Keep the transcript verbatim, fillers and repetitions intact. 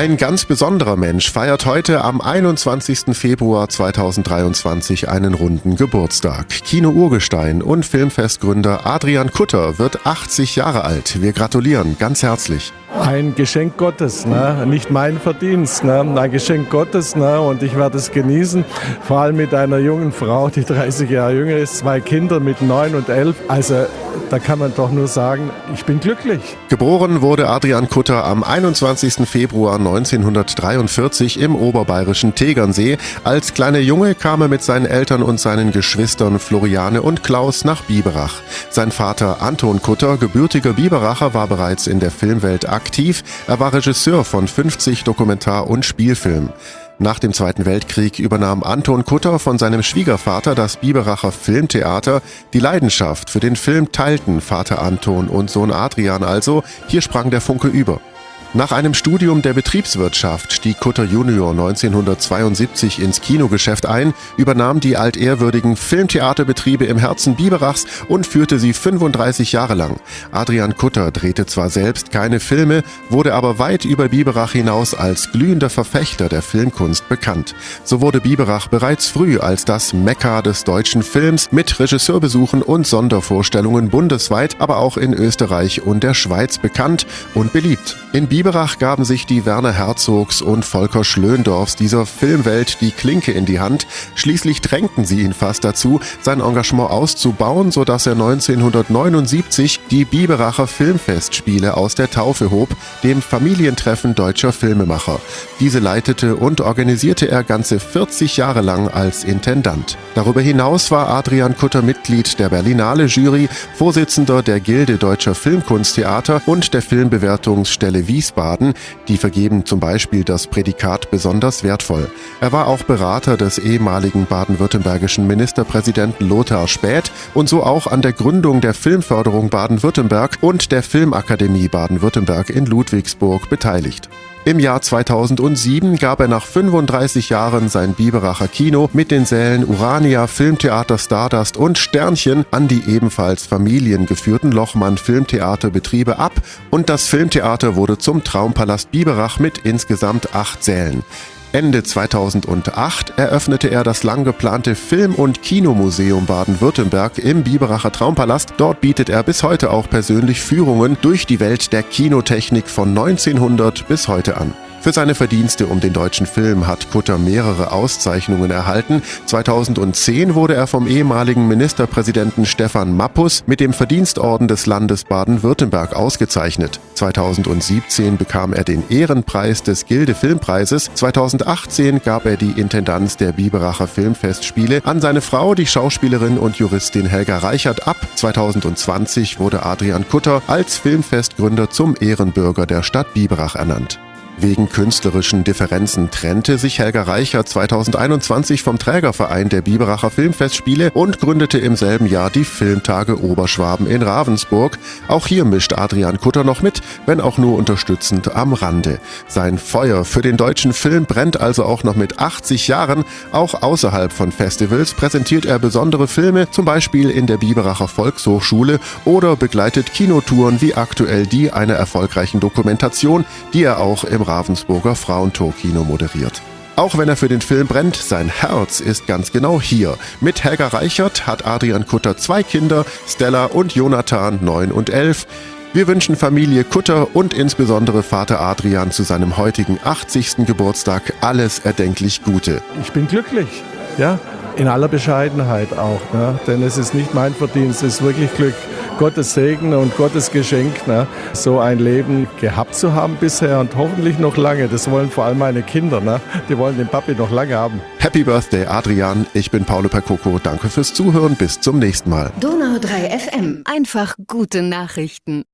Ein ganz besonderer Mensch feiert heute am einundzwanzigsten Februar zweitausenddreiundzwanzig einen runden Geburtstag. Kino-Urgestein und Filmfestgründer Adrian Kutter wird achtzig Jahre alt. Wir gratulieren ganz herzlich. Ein Geschenk Gottes, ne? Nicht mein Verdienst, ne? Ein Geschenk Gottes, ne? Und ich werde es genießen, vor allem mit einer jungen Frau, die dreißig Jahre jünger ist, zwei Kinder mit neun und elf. Also da kann man doch nur sagen, ich bin glücklich. Geboren wurde Adrian Kutter am einundzwanzigsten Februar neunzehnhundertdreiundvierzig im oberbayerischen Tegernsee. Als kleiner Junge kam er mit seinen Eltern und seinen Geschwistern Floriane und Klaus nach Biberach. Sein Vater Anton Kutter, gebürtiger Biberacher, war bereits in der Filmwelt aktiv. Er war Regisseur von fünfzig Dokumentar- und Spielfilmen. Nach dem Zweiten Weltkrieg übernahm Anton Kutter von seinem Schwiegervater das Biberacher Filmtheater. Die Leidenschaft für den Film teilten Vater Anton und Sohn Adrian also. Hier sprang der Funke über. Nach einem Studium der Betriebswirtschaft stieg Kutter Junior neunzehnhundertzweiundsiebzig ins Kinogeschäft ein, übernahm die altehrwürdigen Filmtheaterbetriebe im Herzen Biberachs und führte sie fünfunddreißig Jahre lang. Adrian Kutter drehte zwar selbst keine Filme, wurde aber weit über Biberach hinaus als glühender Verfechter der Filmkunst bekannt. So wurde Biberach bereits früh als das Mekka des deutschen Films mit Regisseurbesuchen und Sondervorstellungen bundesweit, aber auch in Österreich und der Schweiz bekannt und beliebt. In Biberach gaben sich die Werner Herzogs und Volker Schlöndorffs dieser Filmwelt die Klinke in die Hand. Schließlich drängten sie ihn fast dazu, sein Engagement auszubauen, sodass er neunzehnhundertneunundsiebzig die Biberacher Filmfestspiele aus der Taufe hob, dem Familientreffen deutscher Filmemacher. Diese leitete und organisierte er ganze vierzig Jahre lang als Intendant. Darüber hinaus war Adrian Kutter Mitglied der Berlinale Jury, Vorsitzender der Gilde Deutscher Filmkunsttheater und der Filmbewertungsstelle Wiesbaden. Die vergeben zum Beispiel das Prädikat besonders wertvoll. Er war auch Berater des ehemaligen baden-württembergischen Ministerpräsidenten Lothar Späth und so auch an der Gründung der Filmförderung Baden-Württemberg und der Filmakademie Baden-Württemberg in Ludwigsburg beteiligt. Im Jahr zweitausendsieben gab er nach fünfunddreißig Jahren sein Biberacher Kino mit den Sälen Urania, Filmtheater Stardust und Sternchen an die ebenfalls familiengeführten Lochmann Filmtheaterbetriebe ab und das Filmtheater wurde zum Traumpalast Biberach mit insgesamt acht Sälen. Ende zweitausendacht eröffnete er das lang geplante Film- und Kinomuseum Baden-Württemberg im Biberacher Traumpalast. Dort bietet er bis heute auch persönlich Führungen durch die Welt der Kinotechnik von neunzehnhundert bis heute an. Für seine Verdienste um den deutschen Film hat Kutter mehrere Auszeichnungen erhalten. zweitausendzehn wurde er vom ehemaligen Ministerpräsidenten Stefan Mappus mit dem Verdienstorden des Landes Baden-Württemberg ausgezeichnet. zweitausendsiebzehn bekam er den Ehrenpreis des Gilde Filmpreises. zweitausendachtzehn gab er die Intendanz der Biberacher Filmfestspiele an seine Frau, die Schauspielerin und Juristin Helga Reichert, ab. zweitausendzwanzig wurde Adrian Kutter als Filmfestgründer zum Ehrenbürger der Stadt Biberach ernannt. Wegen künstlerischen Differenzen trennte sich Helga Reichert zweitausendeinundzwanzig vom Trägerverein der Biberacher Filmfestspiele und gründete im selben Jahr die Filmtage Oberschwaben in Ravensburg. Auch hier mischt Adrian Kutter noch mit, wenn auch nur unterstützend am Rande. Sein Feuer für den deutschen Film brennt also auch noch mit achtzig Jahren. Auch außerhalb von Festivals präsentiert er besondere Filme, zum Beispiel in der Biberacher Volkshochschule, oder begleitet Kinotouren wie aktuell die einer erfolgreichen Dokumentation, die er auch im Ravensburger Frauentor-Kino moderiert. Auch wenn er für den Film brennt, sein Herz ist ganz genau hier. Mit Helga Reichert hat Adrian Kutter zwei Kinder, Stella und Jonathan, neun und elf. Wir wünschen Familie Kutter und insbesondere Vater Adrian zu seinem heutigen achtzigsten Geburtstag alles erdenklich Gute. Ich bin glücklich, ja, in aller Bescheidenheit auch, ne? Denn es ist nicht mein Verdienst, es ist wirklich Glück. Gottes Segen und Gottes Geschenk, ne? So ein Leben gehabt zu haben bisher und hoffentlich noch lange. Das wollen vor allem meine Kinder, ne? Die wollen den Papi noch lange haben. Happy Birthday, Adrian. Ich bin Paolo Percoco. Danke fürs Zuhören. Bis zum nächsten Mal. Donau drei F M. Einfach gute Nachrichten.